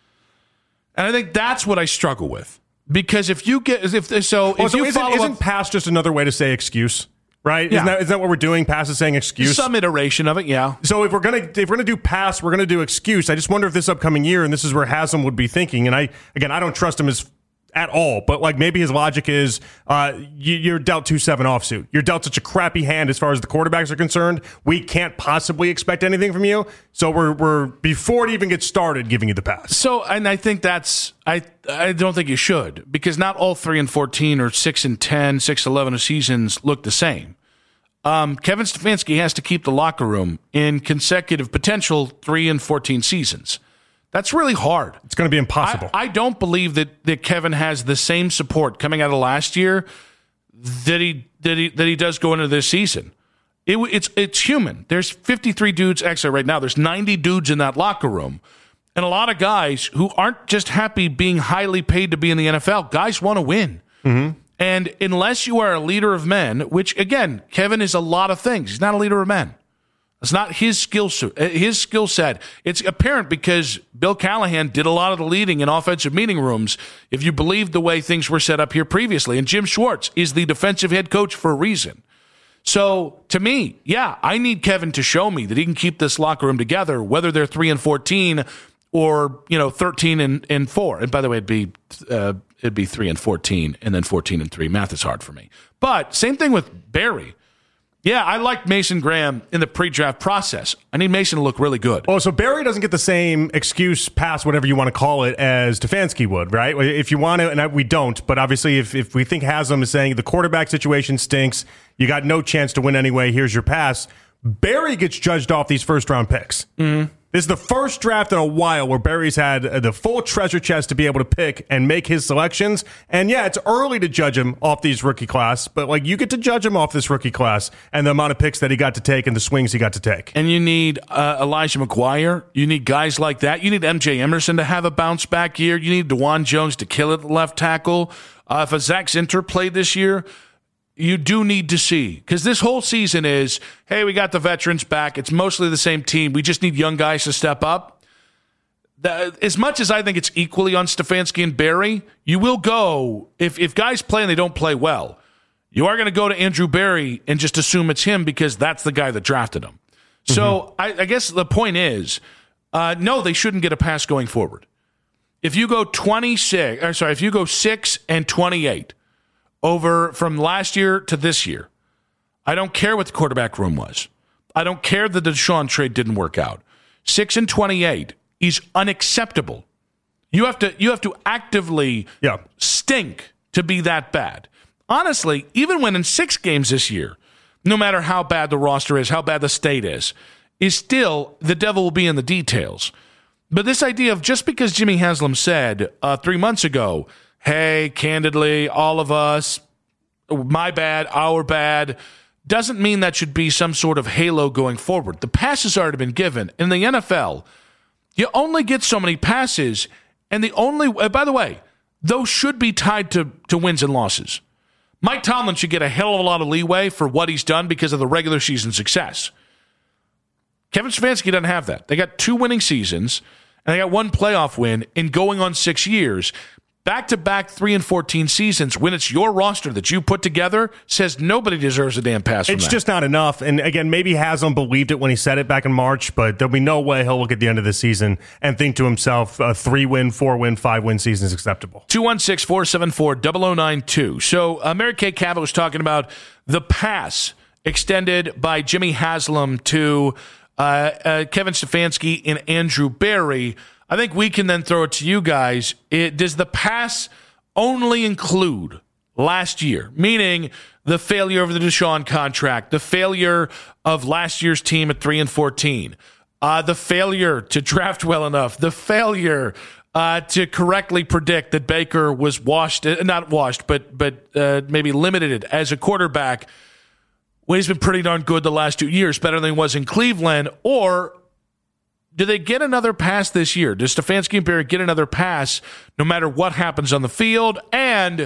Speaker 6: And I think that's what I struggle with. Because if you get, if so,
Speaker 5: Well,
Speaker 6: if
Speaker 5: so
Speaker 6: you
Speaker 5: isn't,
Speaker 6: follow
Speaker 5: isn't
Speaker 6: up,
Speaker 5: pass just another way to say excuse? Right?
Speaker 6: Yeah.
Speaker 5: Isn't, that, isn't that what we're doing? Pass is saying excuse.
Speaker 6: some iteration of it, yeah.
Speaker 5: So if we're gonna if we're gonna do pass, we're gonna do excuse. I just wonder if this upcoming year, and this is where Haslam would be thinking. And I again, I don't trust him as at all. But like maybe his logic is, uh, you, you're dealt two seven offsuit. You're dealt such a crappy hand as far as the quarterbacks are concerned. We can't possibly expect anything from you. So we're we're before it even gets started, giving you the pass.
Speaker 6: So, and I think that's, I I don't think you should, because not all three and fourteen or six and ten, six eleven seasons look the same. Um, Kevin Stefanski has to keep the locker room in consecutive potential three and fourteen seasons. That's really hard.
Speaker 5: It's going to be impossible.
Speaker 6: I, I don't believe that, that Kevin has the same support coming out of last year that he that he that he does go into this season. It, it's it's human. There's fifty-three dudes. Actually, right now there's ninety dudes in that locker room, and a lot of guys who aren't just happy being highly paid to be in the N F L. Guys want to win.
Speaker 5: Mm-hmm.
Speaker 6: And unless you are a leader of men, which again, Kevin is a lot of things. He's not a leader of men. It's not his skill set. His skill set. It's apparent because Bill Callahan did a lot of the leading in offensive meeting rooms. If you believe the way things were set up here previously, and Jim Schwartz is the defensive head coach for a reason. So to me, yeah, I need Kevin to show me that he can keep this locker room together, whether they're three and fourteen or you know thirteen and, and four. And by the way, it'd be uh, it'd be three and fourteen, and then fourteen and three. Math is hard for me. But same thing with Barry. Yeah, I liked Mason Graham in the pre-draft process. I need Mason to look really good.
Speaker 5: Oh, so Barry doesn't get the same excuse, pass, whatever you want to call it, as Stefanski would, right? If you want to, and I, we don't, but obviously if, if we think Haslam is saying the quarterback situation stinks, you got no chance to win anyway, here's your pass, Barry gets judged off these first-round picks.
Speaker 6: Mm-hmm.
Speaker 5: This is the first draft in a while where Barry's had the full treasure chest to be able to pick and make his selections. And yeah, it's early to judge him off these rookie class, but like you get to judge him off this rookie class and the amount of picks that he got to take and the swings he got to take.
Speaker 6: And you need uh, Elijah McGuire. You need guys like that. You need M J Emerson to have a bounce back year. You need DeJuan Jones to kill it at left tackle. Uh, if a Zach Zinter played this year, you do need to see, because this whole season is, hey, we got the veterans back. It's mostly the same team. We just need young guys to step up. The, as much as I think it's equally on Stefanski and Barry, you will go, if, if guys play and they don't play well, you are going to go to Andrew Barry and just assume it's him because that's the guy that drafted him. Mm-hmm. So I, I guess the point is, uh, no, they shouldn't get a pass going forward. If you go twenty-six, or sorry, if you go six and twenty-eight, over from last year to this year, I don't care what the quarterback room was. I don't care that the Deshaun trade didn't work out. Six and twenty-eight is unacceptable. You have to you have to actively
Speaker 5: yeah.
Speaker 6: stink to be that bad. Honestly, even when in six games this year, no matter how bad the roster is, how bad the state is, is still the devil will be in the details. But this idea of just because Jimmy Haslam said uh, three months ago, hey, candidly, all of us, my bad, our bad, doesn't mean that should be some sort of halo going forward. The pass has already been given. In the N F L, you only get so many passes, and the only, uh, by the way, those should be tied to, to wins and losses. Mike Tomlin should get a hell of a lot of leeway for what he's done because of the regular season success. Kevin Stefanski doesn't have that. They got two winning seasons, and they got one playoff win in going on six years. Back-to-back three and fourteen seasons, when it's your roster that you put together, says nobody deserves a damn pass from
Speaker 5: It's
Speaker 6: that.
Speaker 5: just not enough. And again, maybe Haslam believed it when he said it back in March, but there'll be no way he'll look at the end of the season and think to himself, a three-win, four-win, five-win season is acceptable.
Speaker 6: two one six, four seven four, zero zero nine two. So uh, Mary Kay Cabot was talking about the pass extended by Jimmy Haslam to uh, uh, Kevin Stefanski and Andrew Berry. I think we can then throw it to you guys. It, does the pass only include last year, meaning the failure of the Deshaun contract, the failure of last year's team at three and fourteen, uh, the failure to draft well enough, the failure uh, to correctly predict that Baker was washed, uh, not washed, but but uh, maybe limited as a quarterback when he's been pretty darn good the last two years, better than he was in Cleveland, or do they get another pass this year? Does Stefanski and Berry get another pass no matter what happens on the field? And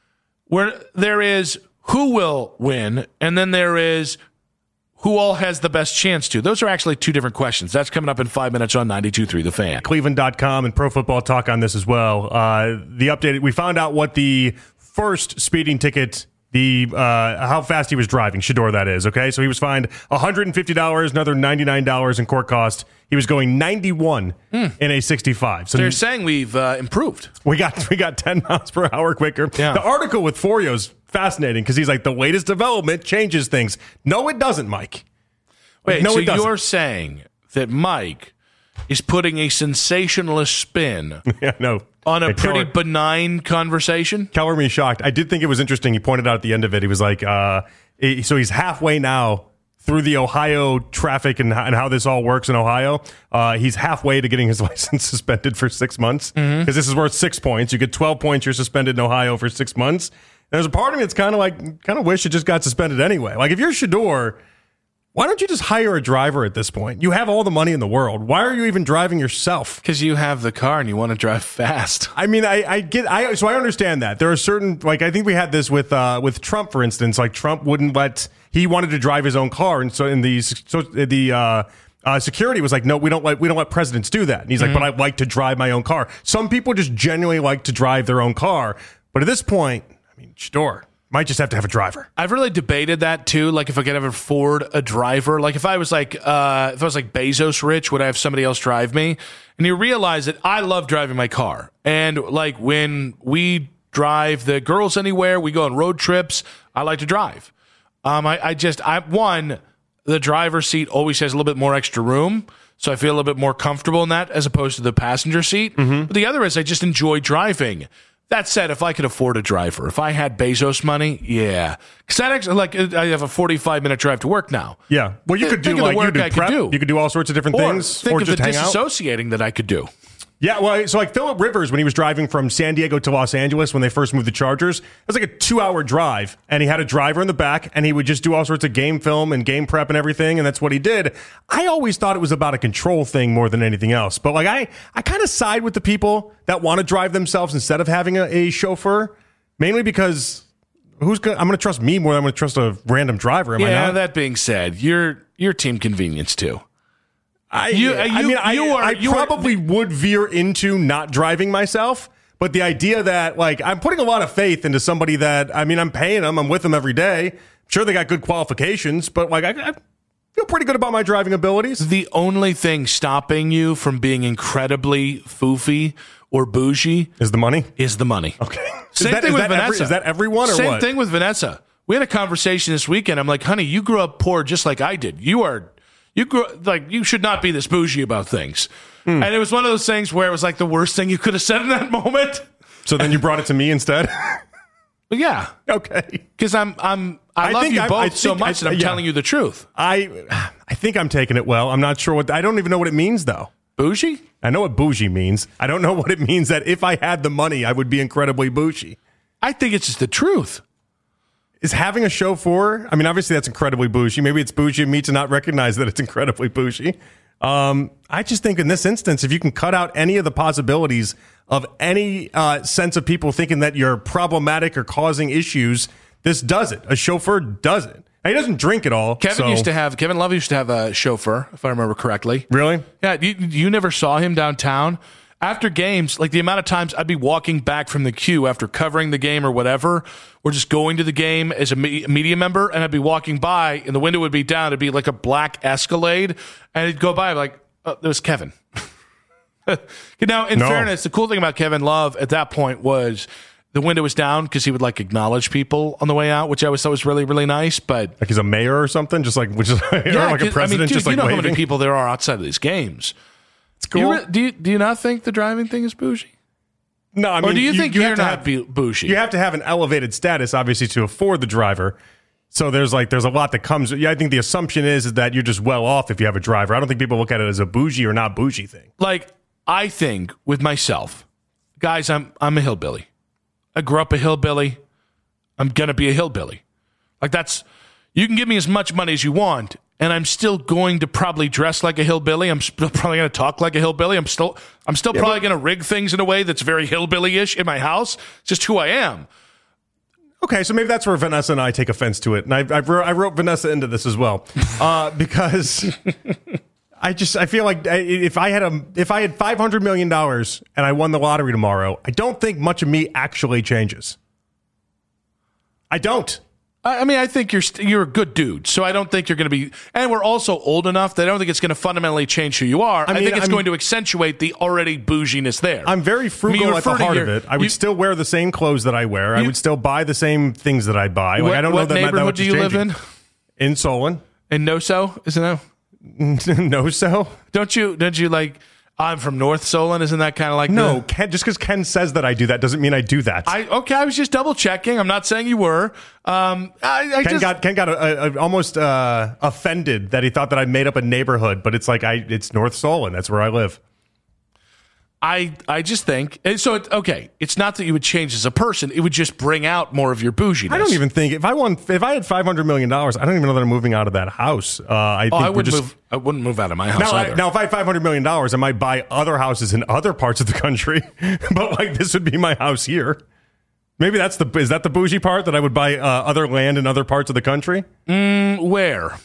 Speaker 6: where there is who will win, and then there is who all has the best chance to. Those are actually two different questions. That's coming up in five minutes on ninety-two point three The Fan.
Speaker 5: Cleveland dot com and Pro Football Talk on this as well. Uh, the updated, we found out what the first speeding ticket, the uh, how fast he was driving, Shador, that is, okay? So he was fined one hundred fifty dollars, another ninety-nine dollars in court cost. He was going ninety-one
Speaker 6: Hmm.
Speaker 5: in a sixty-five.
Speaker 6: So they're saying we've uh, improved.
Speaker 5: We got we got ten miles per hour quicker.
Speaker 6: Yeah.
Speaker 5: The article with Forio is fascinating because he's like, the latest development changes things. No, it doesn't, Mike.
Speaker 6: Wait,
Speaker 5: no,
Speaker 6: so
Speaker 5: it doesn't.
Speaker 6: you're saying that Mike is putting a sensationalist spin
Speaker 5: yeah, no.
Speaker 6: on a
Speaker 5: Hey,
Speaker 6: pretty
Speaker 5: Keller-
Speaker 6: benign conversation?
Speaker 5: Keller me shocked. I did think it was interesting. He pointed out at the end of it, he was like, uh, he- so he's halfway now through the Ohio traffic and, and how this all works in Ohio. Uh, he's halfway to getting his license suspended for six months because
Speaker 6: Mhm.
Speaker 5: this is worth six points. You get twelve points, you're suspended in Ohio for six months. There's a part of me that's kind of like, kind of wish it just got suspended anyway. Like if you're Shador, why don't you just hire a driver at this point? You have all the money in the world. Why are you even driving yourself?
Speaker 6: Because you have the car and you want to drive fast.
Speaker 5: I mean, I, I get, I so I understand that there are certain, like I think we had this with uh, with Trump, for instance. Like Trump wouldn't let, he wanted to drive his own car, and so in the so the uh, uh, security was like, no, we don't let we don't let presidents do that. And he's
Speaker 6: Mhm.
Speaker 5: like, but I like to drive my own car. Some people just genuinely like to drive their own car, but at this point, I mean, Shador might just have to have a driver.
Speaker 6: I've really debated that too. Like if I could ever afford a driver, like if I was like, uh, if I was like Bezos rich, would I have somebody else drive me? And you realize that I love driving my car. And like when we drive the girls anywhere, we go on road trips, I like to drive. Um, I, I just, I, one, the driver's seat always has a little bit more extra room. So I feel a little bit more comfortable in that as opposed to the passenger seat. But the other is I just enjoy driving. That said, if I could afford a driver, if I had Bezos money, yeah. Because that actually, like, I have a forty-five minute drive to work now.
Speaker 5: Yeah. Well, you could do
Speaker 6: Think of the
Speaker 5: like you
Speaker 6: work
Speaker 5: do
Speaker 6: I could
Speaker 5: prep.
Speaker 6: do.
Speaker 5: You could do all sorts of different
Speaker 6: Or
Speaker 5: things,
Speaker 6: think
Speaker 5: or
Speaker 6: of
Speaker 5: just
Speaker 6: the
Speaker 5: hang out.
Speaker 6: disassociating that I could do.
Speaker 5: Yeah, well, so like Phillip Rivers, when he was driving from San Diego to Los Angeles when they first moved the Chargers, it was like a two-hour drive, and he had a driver in the back, and he would just do all sorts of game film and game prep and everything, and that's what he did. I always thought it was about a control thing more than anything else, but like I, I kind of side with the people that want to drive themselves instead of having a, a chauffeur, mainly because who's gonna, I'm going to trust me more than I'm going to trust a random driver. Am I
Speaker 6: Yeah,
Speaker 5: not?
Speaker 6: that being said, you're, you're team convenience too.
Speaker 5: I,
Speaker 6: You-
Speaker 5: I
Speaker 6: you-
Speaker 5: mean, I,
Speaker 6: you are-
Speaker 5: I
Speaker 6: you are-
Speaker 5: probably would veer into not driving myself, but the idea that, like, I'm putting a lot of faith into somebody that, I mean, I'm paying them, I'm with them every day. I'm sure they got good qualifications, but, like, I, I feel pretty good about my driving abilities.
Speaker 6: The only thing stopping you from being incredibly foofy or bougie
Speaker 5: is the money.
Speaker 6: Is the money.
Speaker 5: Okay.
Speaker 6: Same
Speaker 5: Is that-
Speaker 6: thing
Speaker 5: is
Speaker 6: with
Speaker 5: that every-
Speaker 6: Vanessa.
Speaker 5: is that everyone or
Speaker 6: Same
Speaker 5: what?
Speaker 6: thing with Vanessa. We had a conversation this weekend. I'm like, honey, you grew up poor just like I did. You are, you grew like you should not be this bougie about things.
Speaker 5: Hmm.
Speaker 6: And it was one of those things where it was like the worst thing you could have said in that moment.
Speaker 5: So then you brought it to me instead?
Speaker 6: But yeah.
Speaker 5: Okay.
Speaker 6: Because I'm, I'm, I, I love you I, both I so much I, that I'm yeah. telling you the truth.
Speaker 5: I, I think I'm taking it well. I'm not sure what, I don't even know what it means though.
Speaker 6: Bougie?
Speaker 5: I know what bougie means. I don't know what it means that if I had the money, I would be incredibly bougie.
Speaker 6: I think it's just the truth.
Speaker 5: Is having a chauffeur, I mean, obviously that's incredibly bougie. Maybe it's bougie of me to not recognize that it's incredibly bougie. Um, I just think in this instance, if you can cut out any of the possibilities of any uh, sense of people thinking that you're problematic or causing issues, this does it. A chauffeur does it. He doesn't drink at all.
Speaker 6: Kevin
Speaker 5: so.
Speaker 6: used to have, Kevin Love used to have a chauffeur, if I remember correctly.
Speaker 5: Really?
Speaker 6: Yeah. You, you never saw him downtown? After games, like the amount of times I'd be walking back from the queue after covering the game or whatever, or just going to the game as a me- media member, and I'd be walking by, and the window would be down. It'd be like a black Escalade, and it'd go by like, oh, there was Kevin. Now, in
Speaker 5: no.
Speaker 6: fairness, the cool thing about Kevin Love at that point was the window was down because he would like acknowledge people on the way out, which I always thought was really, really nice. But
Speaker 5: like he's a mayor or something, just like which is
Speaker 6: yeah,
Speaker 5: like a president,
Speaker 6: I mean, dude,
Speaker 5: just like
Speaker 6: you know
Speaker 5: waving.
Speaker 6: how many people there are outside of these games.
Speaker 5: It's cool.
Speaker 6: Do you, do you do you not think the driving thing is bougie?
Speaker 5: No, I mean,
Speaker 6: or do you, you think
Speaker 5: you
Speaker 6: you're not
Speaker 5: have,
Speaker 6: bougie?
Speaker 5: You have to have an elevated status, obviously, to afford the driver. So there's like there's a lot that comes. Yeah, I think the assumption is, is that you're just well off if you have a driver. I don't think people look at it as a bougie or not bougie thing.
Speaker 6: Like I think with myself, guys, I'm I'm a hillbilly. I grew up a hillbilly. I'm gonna be a hillbilly. Like that's you can give me as much money as you want, and I'm still going to probably dress like a hillbilly. I'm still probably going to talk like a hillbilly. I'm still I'm still yeah, probably going to rig things in a way that's very hillbilly-ish in my house. It's just who I am.
Speaker 5: Okay, so maybe that's where Vanessa and I take offense to it, and I, I, wrote, I wrote Vanessa into this as well uh, because I just I feel like if I had a if I had five hundred million dollars and I won the lottery tomorrow, I don't think much of me actually changes. I don't.
Speaker 6: I mean, I think you're st- you're a good dude, so I don't think you're going to be. And we're also old enough that I don't think it's going to fundamentally change who you are. I, mean, I think it's I'm, going to accentuate the already bouginess there.
Speaker 5: I'm very frugal I mean, at the heart your, of it. I would you, still wear the same clothes that I wear. You, I would still buy the same things that I buy. Like,
Speaker 6: what,
Speaker 5: I don't
Speaker 6: what
Speaker 5: know that
Speaker 6: neighborhood
Speaker 5: that much
Speaker 6: do you
Speaker 5: changing.
Speaker 6: live in?
Speaker 5: In Solon.
Speaker 6: In No-So, isn't that?
Speaker 5: No-So?
Speaker 6: Don't you? Don't you like? I'm from North Solon. Isn't that kind of like
Speaker 5: no?
Speaker 6: The,
Speaker 5: Ken, just because Ken says that I do that doesn't mean I do that.
Speaker 6: I okay. I was just double checking. I'm not saying you were. Um, I, I
Speaker 5: Ken
Speaker 6: just,
Speaker 5: got Ken got a, a, almost uh, offended that he thought that I made up a neighborhood, but it's like I it's North Solon. That's where I live.
Speaker 6: I I just think so. It, okay, it's not that you would change as a person; it would just bring out more of your bouginess.
Speaker 5: I don't even think if I won if I had five hundred million dollars, I don't even know that I'm moving out of that house. Uh, I
Speaker 6: oh,
Speaker 5: think
Speaker 6: I
Speaker 5: we're
Speaker 6: wouldn't
Speaker 5: just,
Speaker 6: move. I wouldn't move out of my house
Speaker 5: now,
Speaker 6: either.
Speaker 5: I, now, if I had five hundred million dollars, I might buy other houses in other parts of the country. But like this would be my house here. Maybe that's the is that the bougie part that I would buy uh, other land in other parts of the country?
Speaker 6: Mm, where?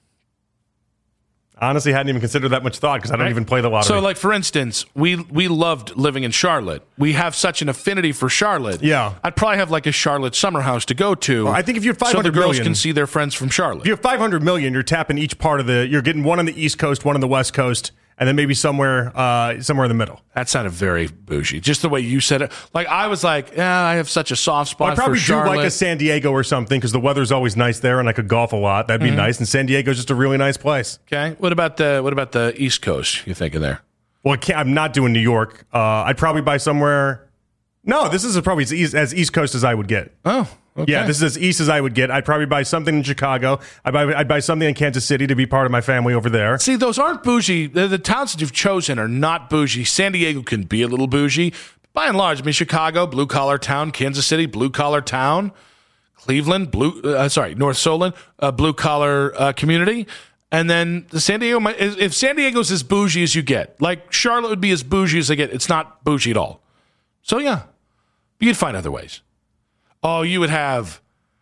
Speaker 5: Honestly, hadn't even considered that much thought because I don't right. even play the lottery.
Speaker 6: So, like for instance, we we loved living in Charlotte. We have such an affinity for Charlotte.
Speaker 5: Yeah,
Speaker 6: I'd probably have like a Charlotte summer house to go to.
Speaker 5: Well, I think if you have five hundred
Speaker 6: so the girls
Speaker 5: million,
Speaker 6: can see their friends from Charlotte.
Speaker 5: If you have five hundred million, you're tapping each part of the. You're getting one on the East Coast, one on the West Coast, and then maybe somewhere uh, somewhere in the middle.
Speaker 6: That sounded very bougie. Just the way you said it. Like I was like, yeah, I have such a soft spot
Speaker 5: well, I probably
Speaker 6: for Charlotte.
Speaker 5: do like a San Diego or something because the weather's always nice there, and I could golf a lot. That'd be mm-hmm. nice. And San Diego's just a really nice place.
Speaker 6: Okay. What about the What about the East Coast? You thinking there?
Speaker 5: Well, I can't, I'm not doing New York. Uh, I'd probably buy somewhere. No, this is probably as east, as East Coast as I would get.
Speaker 6: Oh. Okay.
Speaker 5: Yeah, this is as east as I would get. I'd probably buy something in Chicago. I'd buy, I'd buy something in Kansas City to be part of my family over there.
Speaker 6: See, those aren't bougie. The, the towns that you've chosen are not bougie. San Diego can be a little bougie. By and large, I mean, Chicago, blue-collar town. Kansas City, blue-collar town. Cleveland, blue. Uh, sorry, North Solon, uh, blue-collar uh, community. And then the San Diego, if San Diego's as bougie as you get, like Charlotte would be as bougie as I get, it's not bougie at all. So, yeah, you'd find other ways. Oh, you would have.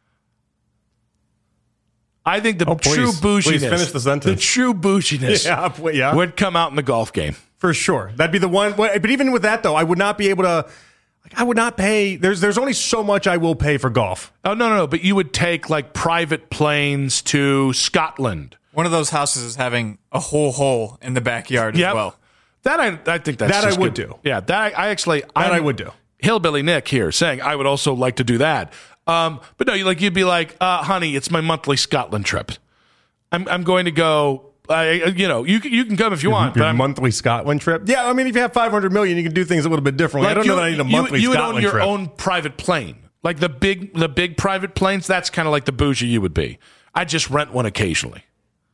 Speaker 6: I think the
Speaker 5: oh, please,
Speaker 6: true bouginess.
Speaker 5: Please finish the sentence.
Speaker 6: The true bouginess
Speaker 5: yeah, yeah.
Speaker 6: would come out in the golf game.
Speaker 5: For sure. That'd be the one. But even with that, though, I would not be able to. Like, I would not pay. There's there's only so much I will pay for golf.
Speaker 6: Oh, no, no, no. But you would take like private planes to Scotland.
Speaker 14: One of those houses is having a whole hole in the backyard
Speaker 6: yep.
Speaker 14: as well.
Speaker 6: That I I think that's
Speaker 5: that
Speaker 6: just
Speaker 5: I would
Speaker 6: good.
Speaker 5: do.
Speaker 6: Yeah, that I actually
Speaker 5: that
Speaker 6: I'm,
Speaker 5: I would do.
Speaker 6: Hillbilly Nick here saying I would also like to do that. Um, but no, you like you'd be like, uh, honey, it's my monthly Scotland trip. I'm I'm going to go. Uh, you know, you can, you can come if you
Speaker 5: your,
Speaker 6: want.
Speaker 5: Your
Speaker 6: but
Speaker 5: monthly Scotland trip. Yeah, I mean, if you have five hundred million, you can do things a little bit differently.
Speaker 6: Like
Speaker 5: I don't
Speaker 6: you,
Speaker 5: know that I need a
Speaker 6: you,
Speaker 5: monthly
Speaker 6: you
Speaker 5: Scotland
Speaker 6: would own your
Speaker 5: trip.
Speaker 6: own private plane. Like the big the big private planes, that's kind of like the bougie you would be. I just rent one occasionally.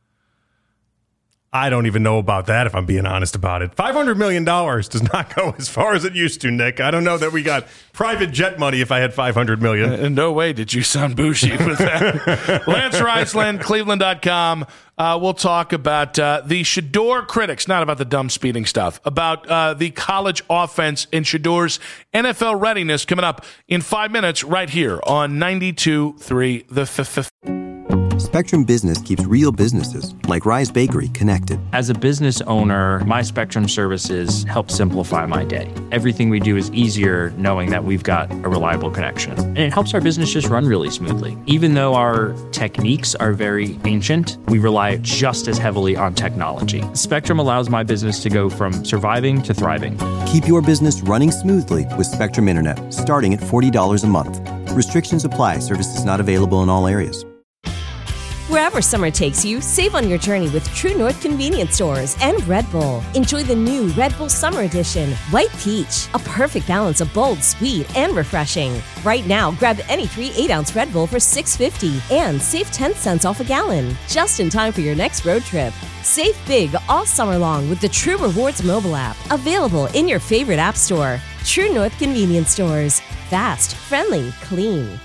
Speaker 5: I don't even know about that, if I'm being honest about it. five hundred million dollars does not go as far as it used to, Nick. I don't know that we got private jet money if I had five hundred million dollars.
Speaker 6: In no way did you sound bougie with that. Lance Reisland, Cleveland dot com. Uh, we'll talk about uh, the Shedeur critics, not about the dumb speeding stuff, about uh, the college offense and Shedeur's N F L readiness coming up in five minutes right here on ninety-two point three The F.
Speaker 1: Spectrum Business keeps real businesses, like Rise Bakery, connected.
Speaker 2: As a business owner, my Spectrum services help simplify my day. Everything we do is easier knowing that we've got a reliable connection. And it helps our business just run really smoothly. Even though our techniques are very ancient, we rely just as heavily on technology. Spectrum allows my business to go from surviving to thriving.
Speaker 1: Keep your business running smoothly with Spectrum Internet, starting at forty dollars a month. Restrictions apply. Services not available in all areas.
Speaker 17: Wherever summer takes you, save on your journey with True North Convenience Stores and Red Bull. Enjoy the new Red Bull Summer Edition, White Peach, a perfect balance of bold, sweet, and refreshing. Right now, grab any three eight-ounce Red Bull for six dollars and fifty cents and save ten cents off a gallon, just in time for your next road trip. Save big all summer long with the True Rewards mobile app, available in your favorite app store. True North Convenience Stores. Fast, friendly, clean.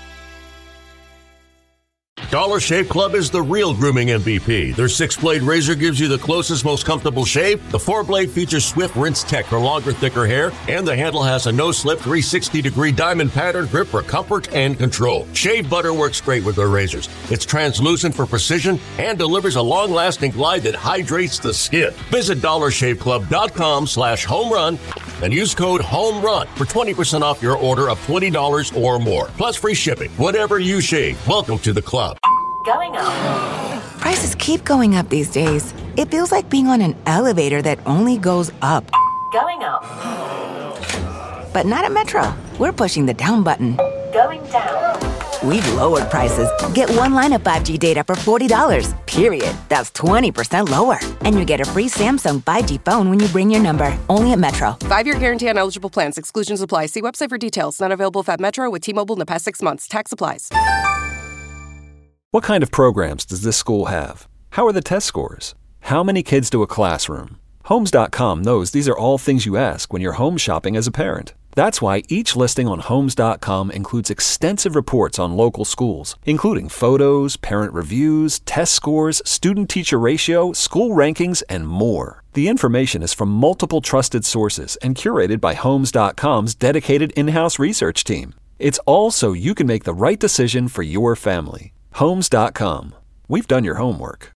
Speaker 4: Dollar Shave Club is the real grooming M V P. Their six-blade razor gives you the closest, most comfortable shave. The four-blade features Swift Rinse Tech for longer, thicker hair, and the handle has a no-slip three sixty degree diamond pattern grip for comfort and control. Shave butter works great with their razors. It's translucent for precision and delivers a long-lasting glide that hydrates the skin. Visit dollar shave club dot com slash home run and use code HOMERUN for twenty percent off your order of twenty dollars or more, plus free shipping. Whatever you shave, welcome to the club.
Speaker 16: Going up.
Speaker 12: Prices keep going up these days. It feels like being on an elevator that only goes up.
Speaker 16: Going up.
Speaker 12: But not at Metro. We're pushing the down button.
Speaker 16: Going down.
Speaker 12: We've lowered prices. Get one line of five G data for forty dollars, period. That's twenty percent lower. And you get a free Samsung five G phone when you bring your number. Only at Metro.
Speaker 13: Five-year guarantee on eligible plans. Exclusions apply. See website for details. Not available if at Metro with T-Mobile in the past six months. Tax applies.
Speaker 18: What kind of programs does this school have? How are the test scores? How many kids do a classroom? Homes dot com knows these are all things you ask when you're home shopping as a parent. That's why each listing on Homes dot com includes extensive reports on local schools, including photos, parent reviews, test scores, student-teacher ratio, school rankings, and more. The information is from multiple trusted sources and curated by Homes dot com's dedicated in-house research team. It's all so you can make the right decision for your family. Homes dot com. We've done your homework.